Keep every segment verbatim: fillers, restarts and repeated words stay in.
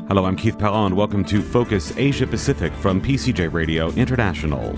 Hello, I'm Keith Perron. Welcome to Focus Asia Pacific from P C J Radio International.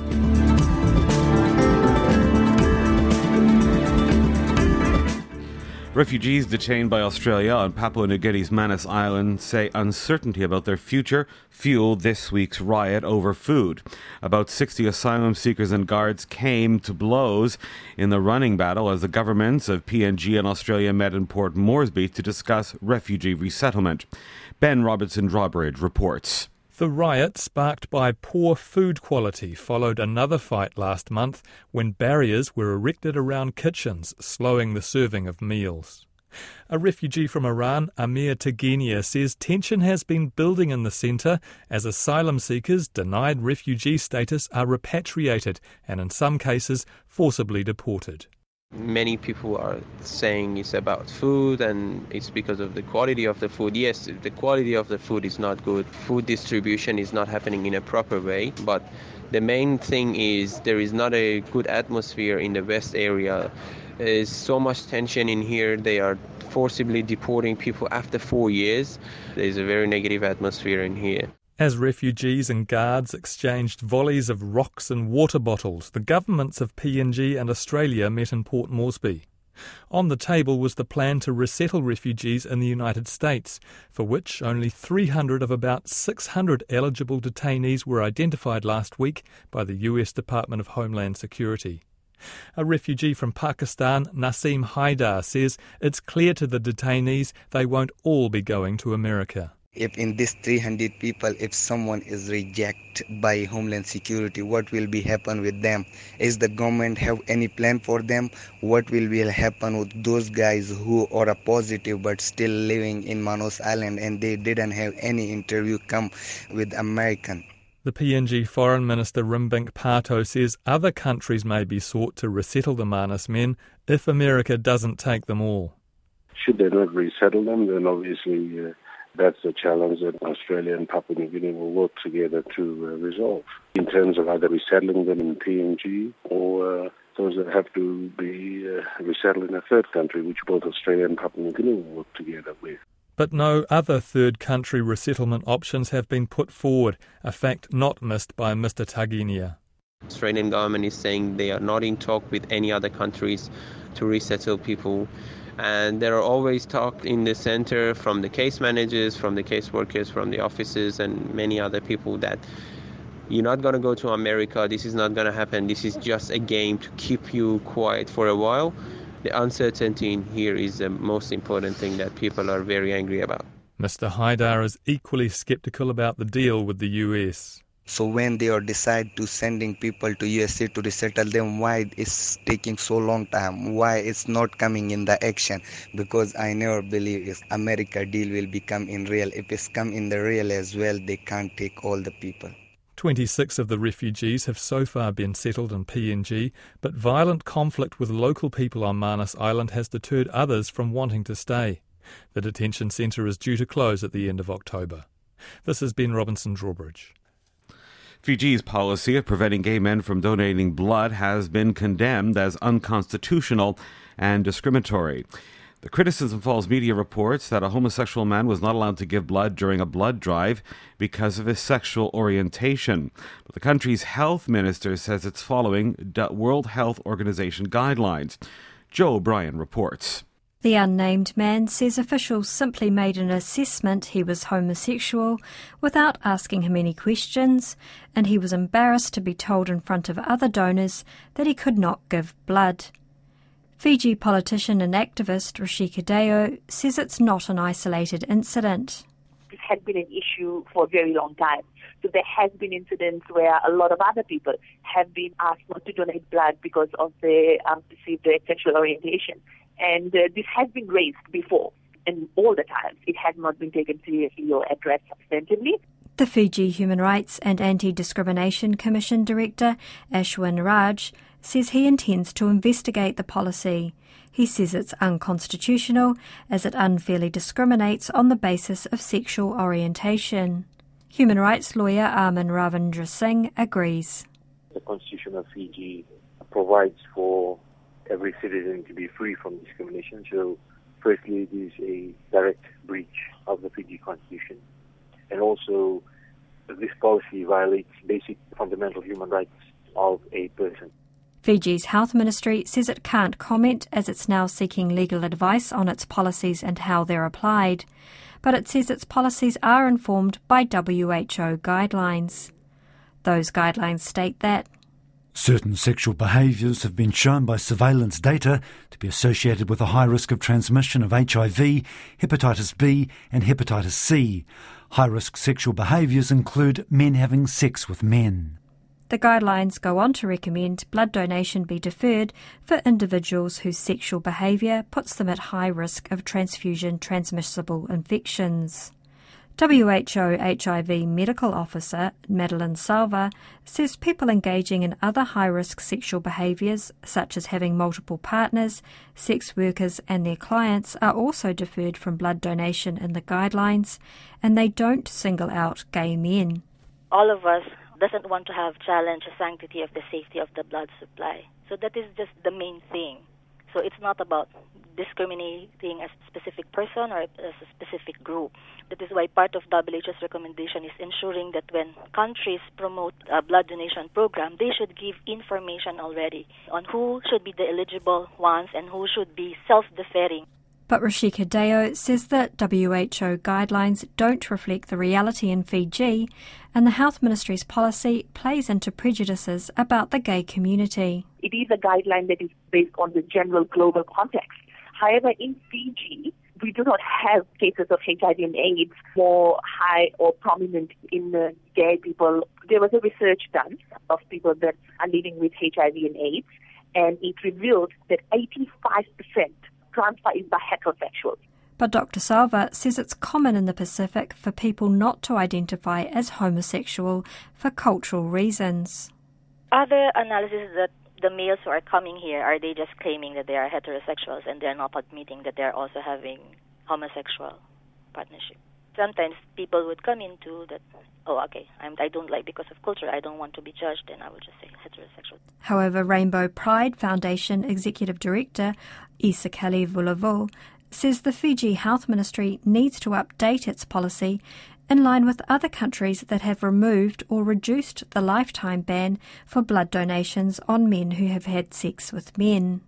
Refugees detained by Australia on Papua New Guinea's Manus Island say uncertainty about their future fueled this week's riot over food. About sixty asylum seekers and guards came to blows in the running battle as the governments of P N G and Australia met in Port Moresby to discuss refugee resettlement. Ben Robertson Drawbridge reports. The riot, sparked by poor food quality, followed another fight last month when barriers were erected around kitchens, slowing the serving of meals. A refugee from Iran, Amir Taginia, says tension has been building in the centre as asylum seekers denied refugee status are repatriated and in some cases forcibly deported. Many people are saying it's about food and it's because of the quality of the food. Yes, the quality of the food is not good. Food distribution is not happening in a proper way. But the main thing is there is not a good atmosphere in the West area. There's so much tension in here. They are forcibly deporting people after four years. There's a very negative atmosphere in here. As refugees and guards exchanged volleys of rocks and water bottles, the governments of P N G and Australia met in Port Moresby. On the table was the plan to resettle refugees in the United States, for which only three hundred of about six hundred eligible detainees were identified last week by the U S Department of Homeland Security. A refugee from Pakistan, Naseem Haidar, says it's clear to the detainees they won't all be going to America. If in this three hundred people, if someone is rejected by Homeland Security, what will be happen with them? Is the government have any plan for them? What will be happen with those guys who are positive but still living in Manus Island and they didn't have any interview come with American? The P N G Foreign Minister Rimbink Pato says other countries may be sought to resettle the Manus men if America doesn't take them all. Should they not resettle them, then obviously uh, that's a challenge that Australia and Papua New Guinea will work together to uh, resolve. In terms of either resettling them in P N G or uh, those that have to be uh, resettled in a third country, which both Australia and Papua New Guinea will work together with. But no other third country resettlement options have been put forward, a fact not missed by Mister Taginia. The Australian government is saying they are not in talk with any other countries to resettle people. And there are always talk in the centre from the case managers, from the case workers, from the officers and many other people that you're not going to go to America, this is not going to happen, this is just a game to keep you quiet for a while. The uncertainty in here is the most important thing that people are very angry about. Mister Haidar is equally sceptical about the deal with the U S. So when they are decide to sending people to U S A to resettle them, why it's taking so long time? Why it's not coming in the action? Because I never believe if America deal will become in real. If it's come in the real as well, they can't take all the people. twenty-six of the refugees have so far been settled in P N G, but violent conflict with local people on Manus Island has deterred others from wanting to stay. The detention centre is due to close at the end of October. This is Ben Robinson Drawbridge. Fiji's policy of preventing gay men from donating blood has been condemned as unconstitutional and discriminatory. The criticism falls media reports that a homosexual man was not allowed to give blood during a blood drive because of his sexual orientation. But the country's health minister says it's following World Health Organization guidelines. Joe O'Brien reports. The unnamed man says officials simply made an assessment he was homosexual without asking him any questions, and he was embarrassed to be told in front of other donors that he could not give blood. Fiji politician and activist Rashika Deo says it's not an isolated incident. This has been an issue for a very long time. So there has been incidents where a lot of other people have been asked not to donate blood because of their um, perceived sexual orientation. And uh, this has been raised before, and all the time. It has not been taken seriously or addressed substantively. The Fiji Human Rights and Anti-Discrimination Commission Director, Ashwin Raj, says he intends to investigate the policy. He says it's unconstitutional as it unfairly discriminates on the basis of sexual orientation. Human rights lawyer Armin Ravindra Singh agrees. The Constitution of Fiji provides for every citizen to be free from discrimination. So, firstly, it is a direct breach of the Fiji Constitution. also this policy violates basic fundamental human rights of a person. Fiji's health ministry says it can't comment as it's now seeking legal advice on its policies and how they're applied. But it says its policies are informed by W H O guidelines. Those guidelines state that certain sexual behaviours have been shown by surveillance data to be associated with a high risk of transmission of H I V, hepatitis B and hepatitis C. High-risk sexual behaviours include men having sex with men. The guidelines go on to recommend blood donation be deferred for individuals whose sexual behaviour puts them at high risk of transfusion-transmissible infections. W H O H I V Medical Officer Madeline Salva says people engaging in other high-risk sexual behaviours, such as having multiple partners, sex workers and their clients, are also deferred from blood donation in the guidelines, and they don't single out gay men. All of us doesn't want to have challenge the sanctity of the safety of the blood supply. So that is just the main thing. So it's not about discriminating a specific person or a specific group. That is why part of W H O's recommendation is ensuring that when countries promote a blood donation program, they should give information already on who should be the eligible ones and who should be self-deferring. But Rashika Deo says that W H O guidelines don't reflect the reality in Fiji, and the Health Ministry's policy plays into prejudices about the gay community. It is a guideline that is based on the general global context. However, in Fiji, we do not have cases of H I V and AIDS more high or prominent in uh, gay people. There was a research done of people that are living with H I V and AIDS, and it revealed that eighty-five percent transfer is by heterosexuals. But Doctor Salva says it's common in the Pacific for people not to identify as homosexual for cultural reasons. Other analysis that the males who are coming here, are they just claiming that they are heterosexuals and they're not admitting that they're also having homosexual partnership? Sometimes people would come into that, oh, okay, I'm, I don't like because of culture, I don't want to be judged, and I would just say heterosexual. However, Rainbow Pride Foundation Executive Director Isekali Vulavo says the Fiji Health Ministry needs to update its policy in line with other countries that have removed or reduced the lifetime ban for blood donations on men who have had sex with men.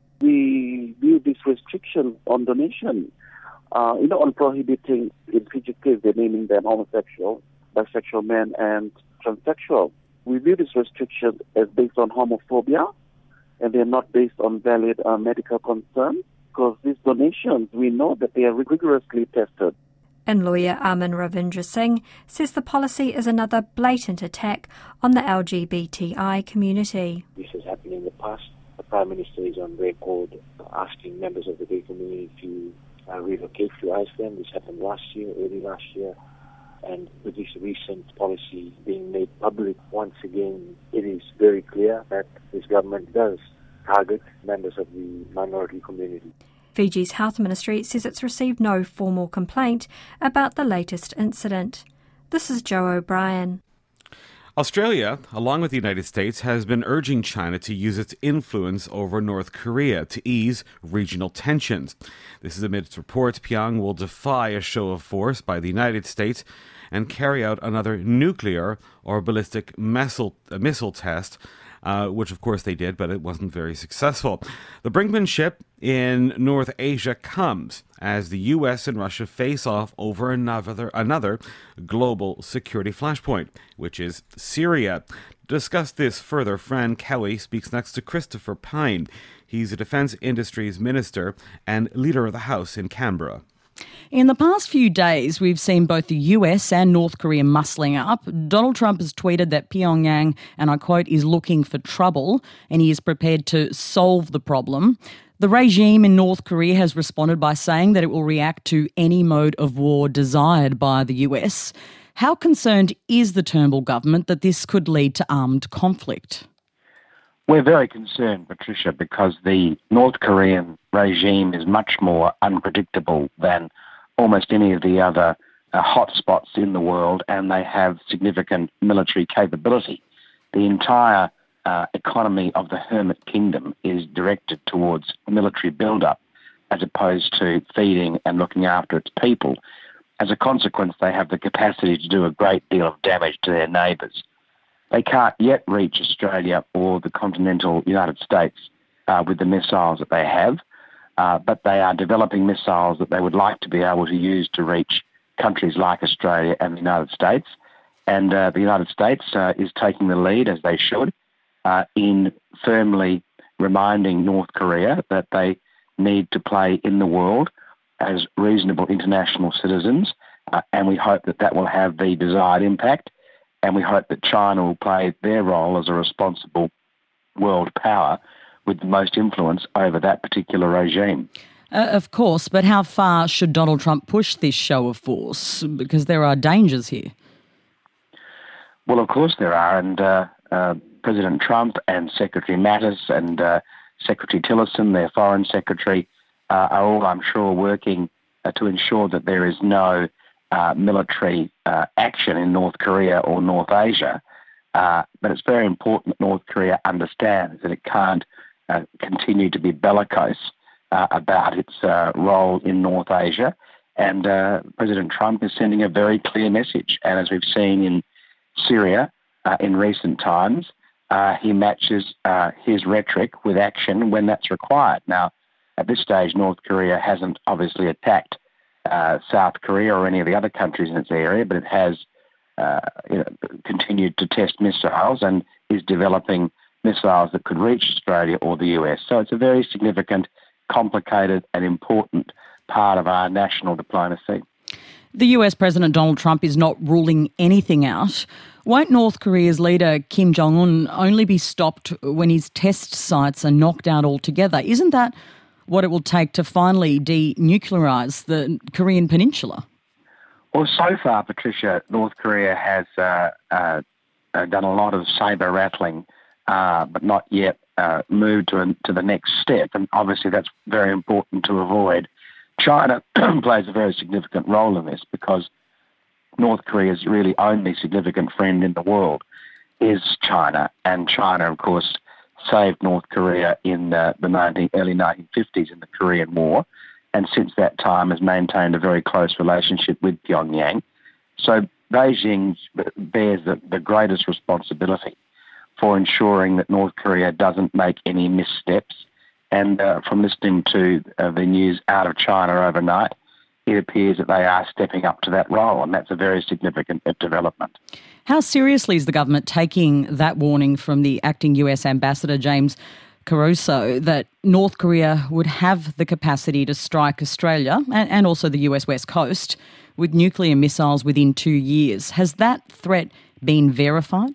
We view this restriction on donation, uh, you know, on prohibiting, in Fiji case, they're naming them homosexual, bisexual men, and transsexual. We view this restriction as based on homophobia, and they're not based on valid uh, medical concern, because these donations, we know that they are rigorously tested. And lawyer Aman Ravindra Singh says the policy is another blatant attack on the L G B T I community. This has happened in the past. The Prime Minister is on record asking members of the gay community to uh, relocate to Iceland. This happened last year, early last year. And with this recent policy being made public once again, it is very clear that this government does target members of the minority community. Fiji's health ministry says it's received no formal complaint about the latest incident. This is Joe O'Brien. Australia, along with the United States, has been urging China to use its influence over North Korea to ease regional tensions. This is amidst reports Pyongyang will defy a show of force by the United States and carry out another nuclear or ballistic missile, uh, missile test, uh, which of course they did, but it wasn't very successful. The brinkmanship in North Asia comes as the U S and Russia face off over another, another global security flashpoint, which is Syria. To discuss this further, Fran Kelly speaks next to Christopher Pine. He's a defense industries minister and leader of the House in Canberra. In the past few days, we've seen both the U S and North Korea muscling up. Donald Trump has tweeted that Pyongyang, and I quote, is looking for trouble, and he is prepared to solve the problem. The regime in North Korea has responded by saying that it will react to any mode of war desired by the U S. How concerned is the Turnbull government that this could lead to armed conflict? We're very concerned, Patricia, because the North Korean regime is much more unpredictable than almost any of the other uh, hotspots in the world, and they have significant military capability. The entire uh, economy of the Hermit Kingdom is directed towards military build-up as opposed to feeding and looking after its people. as a consequence, they have the capacity to do a great deal of damage to their neighbours. They can't yet reach Australia or the continental United States uh, with the missiles that they have, uh, but they are developing missiles that they would like to be able to use to reach countries like Australia and the United States. And uh, the United States uh, is taking the lead, as they should, uh, in firmly reminding North Korea that they need to play in the world as reasonable international citizens, uh, and we hope that that will have the desired impact, and we hope that China will play their role as a responsible world power with the most influence over that particular regime. Uh, of course, but how far should Donald Trump push this show of force? Because there are dangers here. Well, of course there are, and uh, uh, President Trump and Secretary Mattis and uh, Secretary Tillerson, their Foreign Secretary, uh, are all, I'm sure, working uh, to ensure that there is no uh, military uh, action in North Korea or North Asia. Uh, but it's very important that North Korea understands that it can't uh, continue to be bellicose uh, about its uh, role in North Asia. And uh, President Trump is sending a very clear message. And as we've seen in Syria uh, in recent times, uh, he matches uh, his rhetoric with action when that's required. Now, at this stage, North Korea hasn't obviously attacked uh, South Korea or any of the other countries in its area, but it has uh, you know, continued to test missiles and is developing missiles that could reach Australia or the U S. So it's a very significant, complicated and important part of our national diplomacy. The U S President Donald Trump is not ruling anything out. Won't North Korea's leader Kim Jong-un only be stopped when his test sites are knocked out altogether? Isn't that what it will take to finally denuclearise the Korean peninsula? Well, so far, Patricia, North Korea has uh, uh, done a lot of sabre rattling, uh, but not yet uh, moved to, a, to the next step. And obviously that's very important to avoid. China plays a very significant role in this because North Korea's really only significant friend in the world is China. And China, of course, saved North Korea in uh, the nineteen, early nineteen fifties in the Korean War, and since that time has maintained a very close relationship with Pyongyang. So Beijing bears the, the greatest responsibility for ensuring that North Korea doesn't make any missteps. And uh, from listening to uh, the news out of China overnight, it appears that they are stepping up to that role, and that's a very significant development. How seriously is the government taking that warning from the acting U S Ambassador James Caruso that North Korea would have the capacity to strike Australia and, and also the U S West Coast with nuclear missiles within two years? Has that threat been verified?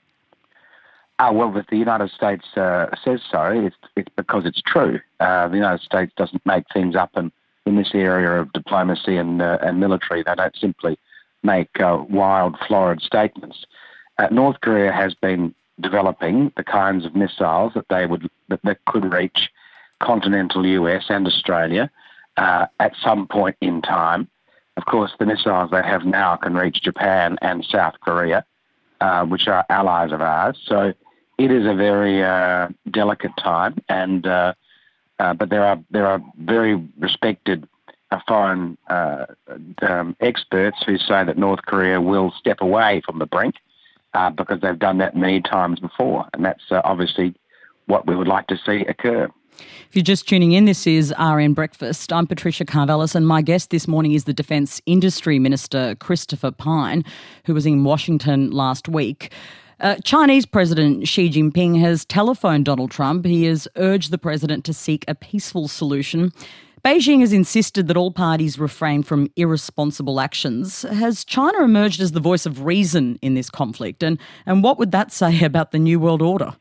Uh, well, if the United States uh, says so, it's, it's because it's true. Uh, the United States doesn't make things up in, in this area of diplomacy and, uh, and military. They don't simply make uh, wild, florid statements. Uh, North Korea has been developing the kinds of missiles that they would that, that could reach continental U S and Australia uh, at some point in time. Of course, the missiles they have now can reach Japan and South Korea, uh, which are allies of ours. So it is a very uh, delicate time, and uh, uh, but there are there are very respected uh, foreign uh, um, experts who say that North Korea will step away from the brink uh, because they've done that many times before, and that's uh, obviously what we would like to see occur. If you're just tuning in, this is R N Breakfast. I'm Patricia Carvelis, and my guest this morning is the Defence Industry Minister, Christopher Pyne, who was in Washington last week. Uh, Chinese President Xi Jinping has telephoned Donald Trump. He has urged the president to seek a peaceful solution. Beijing has insisted that all parties refrain from irresponsible actions. Has China emerged as the voice of reason in this conflict? And, and what would that say about the New World Order?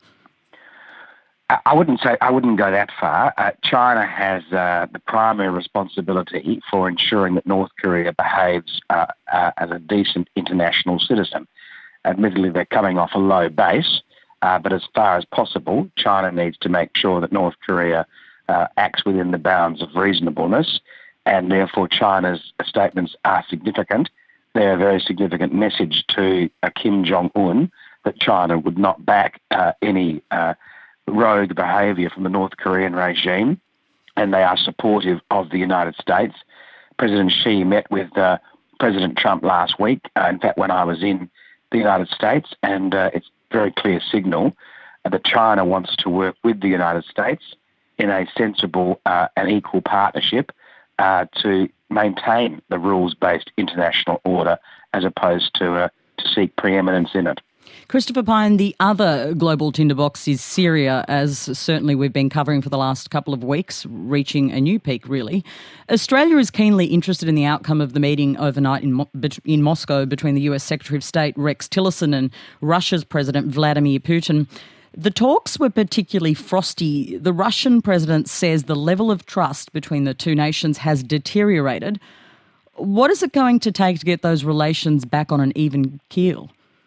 I wouldn't say I wouldn't go that far. Uh, China has uh, the primary responsibility for ensuring that North Korea behaves uh, uh, as a decent international citizen. Admittedly, they're coming off a low base, uh, but as far as possible, China needs to make sure that North Korea uh, acts within the bounds of reasonableness, and therefore China's statements are significant. They're a very significant message to uh, Kim Jong-un that China would not back uh, any uh, rogue behaviour from the North Korean regime, and they are supportive of the United States. President Xi met with uh, President Trump last week, uh, in fact, when I was in the United States, and uh, it's a very clear signal uh, that China wants to work with the United States in a sensible uh, and equal partnership uh, to maintain the rules-based international order as opposed to, uh, to seek preeminence in it. Christopher Pyne, the other global tinderbox is Syria, as certainly we've been covering for the last couple of weeks, reaching a new peak, really. Australia is keenly interested in the outcome of the meeting overnight in, Mo- in Moscow between the U S Secretary of State Rex Tillerson and Russia's President Vladimir Putin. The talks were particularly frosty. The Russian president says the level of trust between the two nations has deteriorated. What is it going to take to get those relations back on an even keel?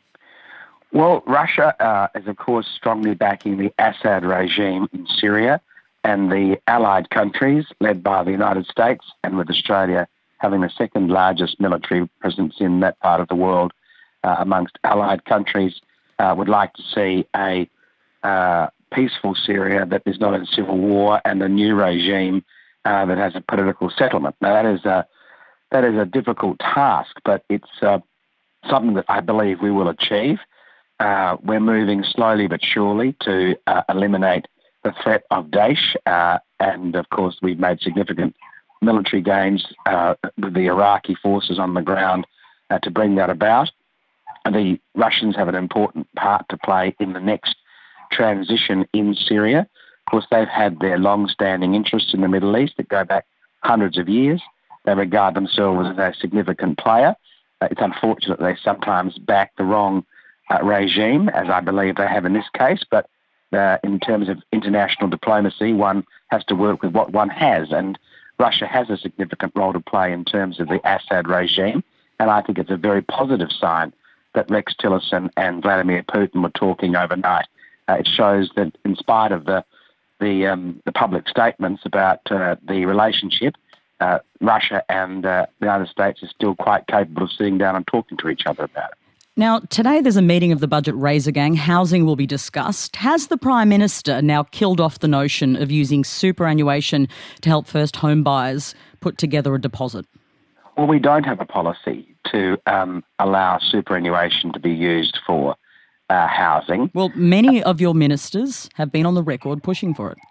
Well, Russia uh, is, of course, strongly backing the Assad regime in Syria, and the allied countries, led by the United States and with Australia having the second largest military presence in that part of the world uh, amongst allied countries, uh, would like to see a uh, peaceful Syria that is not in civil war and a new regime uh, that has a political settlement. Now, that is a, that is a difficult task, but it's uh, something that I believe we will achieve. Uh, we're moving slowly but surely to uh, eliminate the threat of Daesh, uh, and of course we've made significant military gains uh, with the Iraqi forces on the ground uh, to bring that about. And the Russians have an important part to play in the next transition in Syria. Of course, they've had their long-standing interests in the Middle East that go back hundreds of years. They regard themselves as a significant player. Uh, it's unfortunate they sometimes back the wrong Uh, regime, as I believe they have in this case, but uh, in terms of international diplomacy, one has to work with what one has, and Russia has a significant role to play in terms of the Assad regime, and I think it's a very positive sign that Rex Tillerson and Vladimir Putin were talking overnight. Uh, it shows that in spite of the the, um, the public statements about uh, the relationship, uh, Russia and uh, the United States is still quite capable of sitting down and talking to each other about it. Now, today there's a meeting of the Budget Raiser Gang. Housing will be discussed. Has the Prime Minister now killed off the notion of using superannuation to help first home buyers put together a deposit? Well, we don't have a policy to um, allow superannuation to be used for uh, housing. Well, many of your ministers have been on the record pushing for it.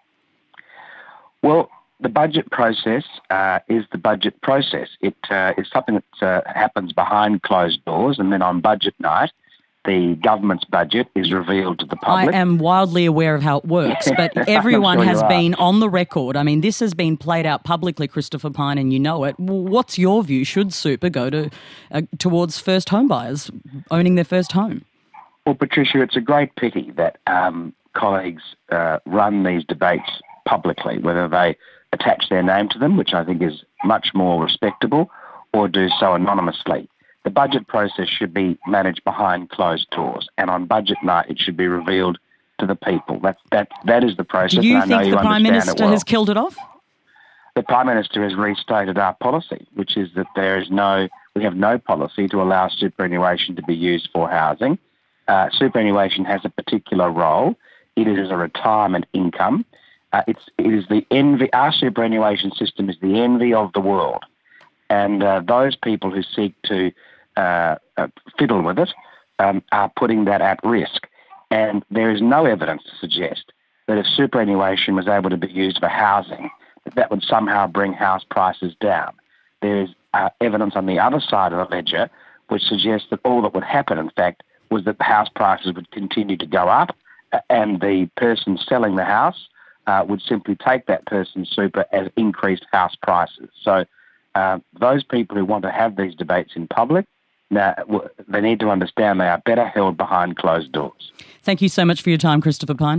Well, the budget process uh, is the budget process. It uh, is something that uh, happens behind closed doors, and then on budget night, the government's budget is revealed to the public. I am wildly aware of how it works, but everyone sure has you are. been on the record. I mean, this has been played out publicly, Christopher Pyne, and you know it. What's your view? Should super go to uh, towards first home buyers owning their first home? Well, Patricia, it's a great pity that um, colleagues uh, run these debates publicly, whether they attach their name to them, which I think is much more respectable, or do so anonymously. The budget process should be managed behind closed doors, and on budget night it should be revealed to the people. That that that is the process. Do you and I know think you the Prime understand Minister it well. has killed it off? The Prime Minister has restated our policy, which is that there is no, we have no policy to allow superannuation to be used for housing. Uh, superannuation has a particular role. It is a retirement income. Uh, it's, it is the envy, our superannuation system is the envy of the world. And uh, those people who seek to uh, uh, fiddle with it um, are putting that at risk. And there is no evidence to suggest that if superannuation was able to be used for housing, that that would somehow bring house prices down. There is uh, evidence on the other side of the ledger which suggests that all that would happen, in fact, was that the house prices would continue to go up uh, and the person selling the house Uh, would simply take that person's super as increased house prices. So uh, those people who want to have these debates in public, now, w- they need to understand they are better held behind closed doors. Thank you so much for your time, Christopher Pyne.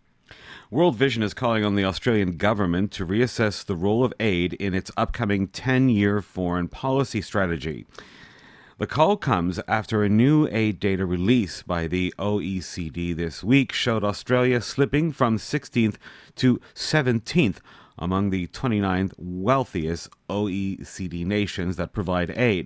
World Vision is calling on the Australian government to reassess the role of aid in its upcoming ten-year foreign policy strategy. The call comes after a new aid data release by the O E C D this week showed Australia slipping from sixteenth to seventeenth among the twenty-ninth wealthiest O E C D nations that provide aid.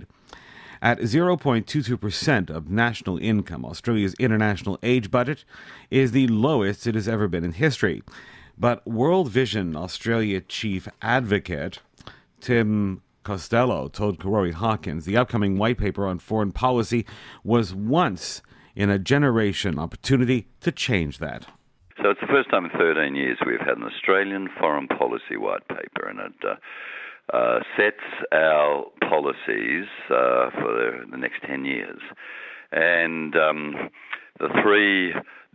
At zero point two two percent of national income, Australia's international aid budget is the lowest it has ever been in history. But World Vision Australia Chief Advocate Tim Costello told Karori Hawkins the upcoming white paper on foreign policy was once in a generation opportunity to change that. So it's the first time in thirteen years we've had an Australian foreign policy white paper, and it uh, uh, sets our policies uh, for the, the next ten years. And um, the three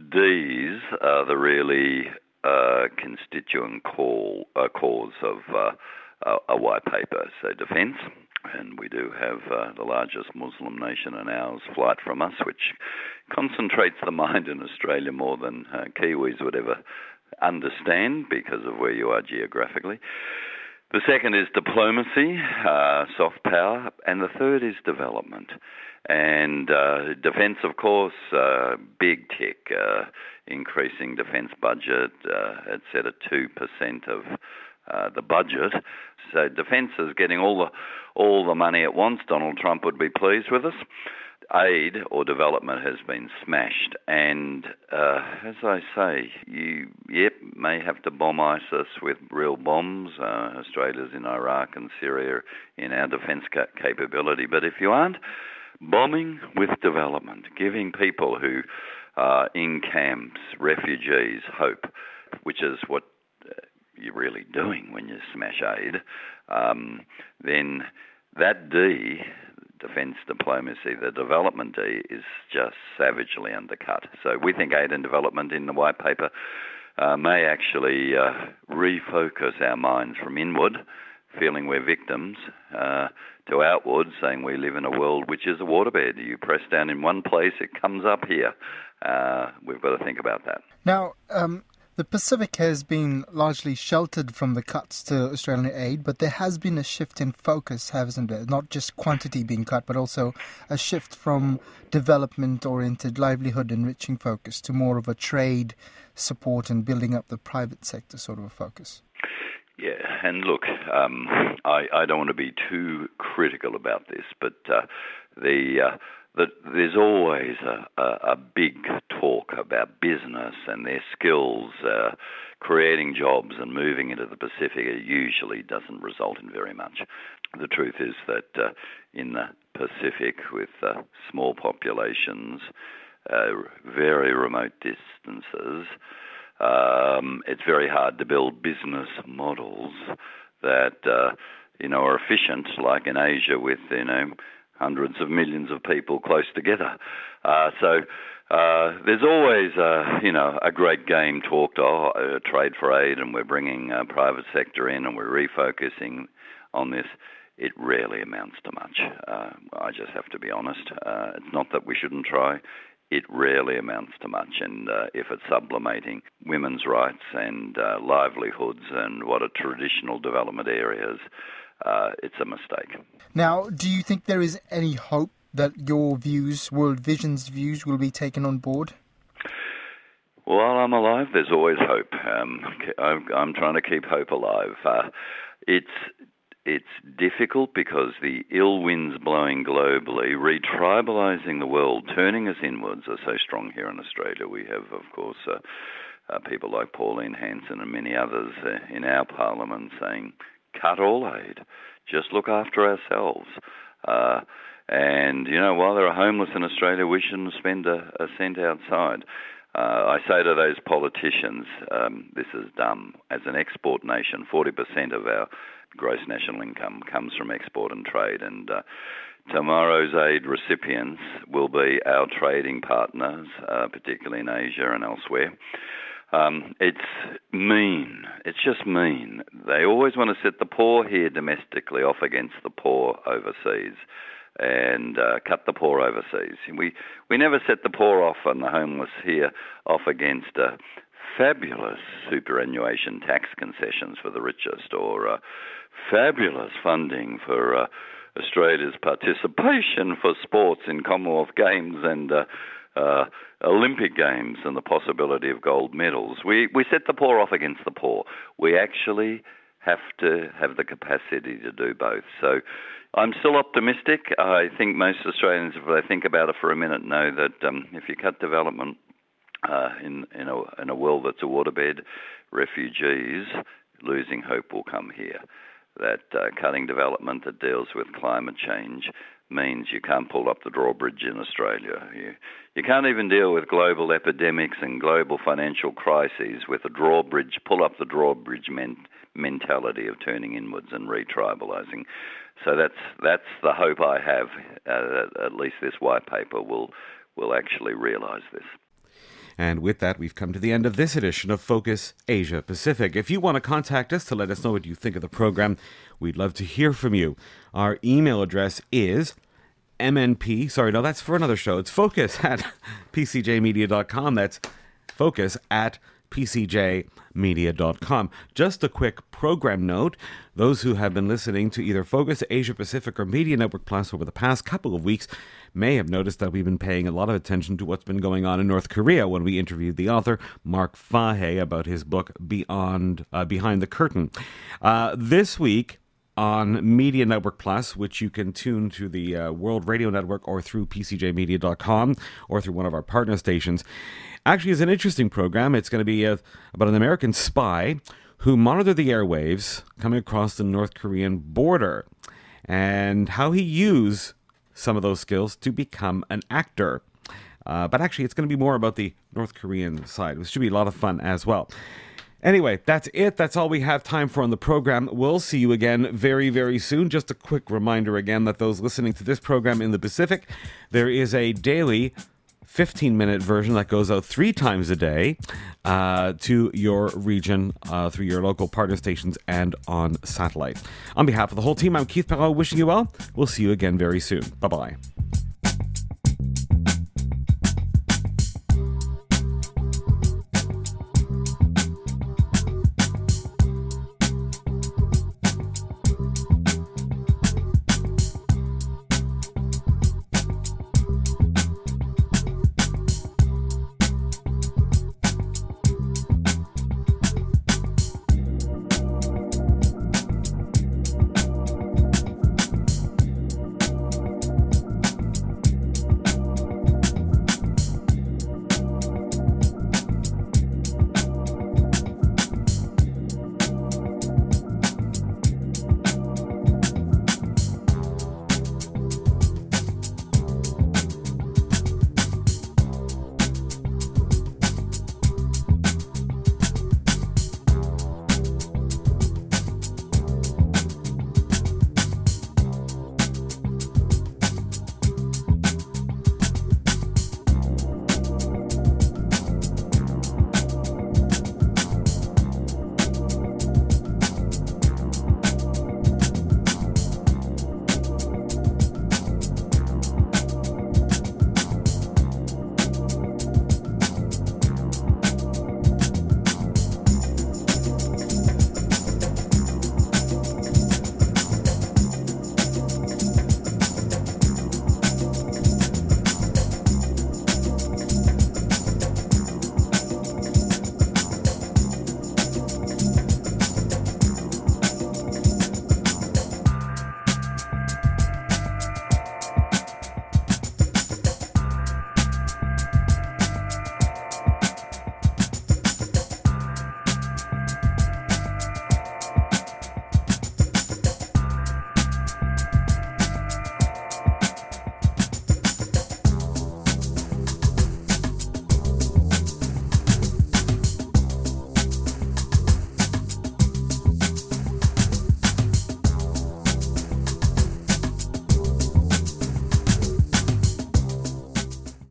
Ds are the really uh, constituent call, uh, cause of uh, a, a white paper. So defence, and we do have uh, the largest Muslim nation an hour's flight from us, which concentrates the mind in Australia more than uh, Kiwis would ever understand because of where you are geographically. The second is diplomacy, uh, soft power, and the third is development. And uh, defence, of course, uh, big tick, uh, increasing defence budget, uh, it's set at two percent of uh, the budget. So defence is getting all the all the money it wants. Donald Trump would be pleased with us. Aid or development has been smashed, and uh, as I say, you yep may have to bomb ISIS with real bombs. Uh, Australia's in Iraq and Syria in our defence ca- capability, but if you aren't bombing with development, giving people who are in camps, refugees, hope, which is what you're really doing when you smash aid, um, then that D, defence diplomacy, the development D, is just savagely undercut. So we think aid and development in the white paper uh, may actually uh, refocus our minds from inward, feeling we're victims, uh, to outward, saying we live in a world which is a waterbed. You press down in one place, it comes up here. Uh, we've got to think about that. Now, um, the Pacific has been largely sheltered from the cuts to Australian aid, but there has been a shift in focus, hasn't there? Not just quantity being cut, but also a shift from development-oriented, livelihood-enriching focus to more of a trade support and building up the private sector sort of a focus. Yeah, and look, um, I, I don't want to be too critical about this, but uh, the, uh, the there's always a, a, a big talk about business and their skills, uh, creating jobs and moving into the Pacific. It usually doesn't result in very much. The truth is that uh, in the Pacific, with uh, small populations, uh, very remote distances, Um, it's very hard to build business models that, uh, you know, are efficient, like in Asia with, you know, hundreds of millions of people close together. Uh, so uh, there's always, uh, you know, a great game talked, oh, uh, trade for aid, and we're bringing uh, private sector in and we're refocusing on this. It rarely amounts to much. Uh, I just have to be honest. Uh, it's not that we shouldn't try. It rarely amounts to much, and uh, if it's sublimating women's rights and uh, livelihoods and what are traditional development areas, uh, it's a mistake. Now, do you think there is any hope that your views, World Vision's views, will be taken on board? While I'm alive, there's always hope. Um, I'm, I'm trying to keep hope alive. Uh, it's It's difficult because the ill winds blowing globally, retribalising the world, turning us inwards, are so strong here in Australia. We have, of course, uh, uh, people like Pauline Hanson and many others uh, in our parliament saying, cut all aid, just look after ourselves. Uh, and, you know, while there are homeless in Australia, we shouldn't spend a, a cent outside. Uh, I say to those politicians, um, this is dumb. As an export nation, forty percent of our gross national income comes from export and trade, and uh, tomorrow's aid recipients will be our trading partners, uh, particularly in Asia and elsewhere. Um, it's mean. It's just mean. They always want to set the poor here domestically off against the poor overseas and uh, cut the poor overseas. We we never set the poor off and the homeless here off against uh, fabulous superannuation tax concessions for the richest, or uh, fabulous funding for uh, Australia's participation for sports in Commonwealth Games and uh, uh, Olympic Games and the possibility of gold medals. We we set the poor off against the poor. We actually have to have the capacity to do both. So I'm still optimistic. I think most Australians, if they think about it for a minute, know that um, if you cut development uh, in, in, a, in a world that's a waterbed, refugees losing hope will come here. that uh, cutting development that deals with climate change means you can't pull up the drawbridge in Australia. You, you can't even deal with global epidemics and global financial crises with a drawbridge, pull up the drawbridge men, mentality of turning inwards and retribalising. So that's that's the hope I have. Uh, that at least this white paper will will actually realise this. And with that, we've come to the end of this edition of Focus Asia Pacific. If you want to contact us to let us know what you think of the program, we'd love to hear from you. Our email address is M N P, sorry, no, that's for another show. It's focus at p c j media dot com. That's focus at p c j media dot com. Just a quick program note. Those who have been listening to either Focus Asia Pacific or Media Network Plus over the past couple of weeks may have noticed that we've been paying a lot of attention to what's been going on in North Korea when we interviewed the author, Mark Fahey, about his book Beyond uh, Behind the Curtain. Uh, this week, on Media Network Plus, which you can tune to the uh, World Radio Network or through p c j media dot com or through one of our partner stations. Actually, it's an interesting program. It's going to be a, about an American spy who monitored the airwaves coming across the North Korean border and how he used some of those skills to become an actor. Uh, but actually, it's going to be more about the North Korean side, which should be a lot of fun as well. Anyway, that's it. That's all we have time for on the program. We'll see you again very, very soon. Just a quick reminder again that those listening to this program in the Pacific, there is a daily fifteen-minute version that goes out three times a day uh, to your region uh, through your local partner stations and on satellite. On behalf of the whole team, I'm Keith Perrault wishing you well. We'll see you again very soon. Bye-bye.